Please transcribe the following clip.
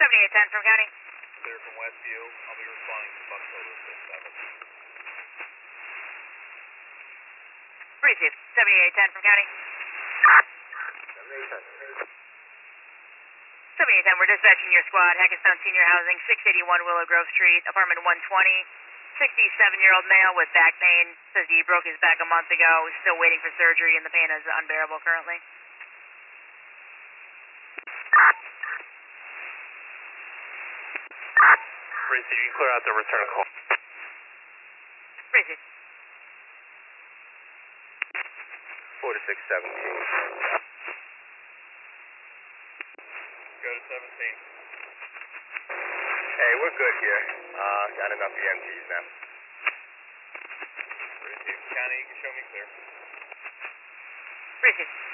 7810 from County. Clear from Westview. I'll be responding to Buck Silver 67. Received. 7810 from County. 7810, we're dispatching your squad, Hackettstown Senior Housing, 681 Willow Grove Street, apartment 120. 67-year-old male with back pain. Says he broke his back a month ago. Still waiting for surgery, and the pain is unbearable currently. Receive, you can clear out the return call. Receive. 4 to 617. Go to 17. Hey, we're good here. Got enough EMTs now. Receive, County, you can show me clear. Receive.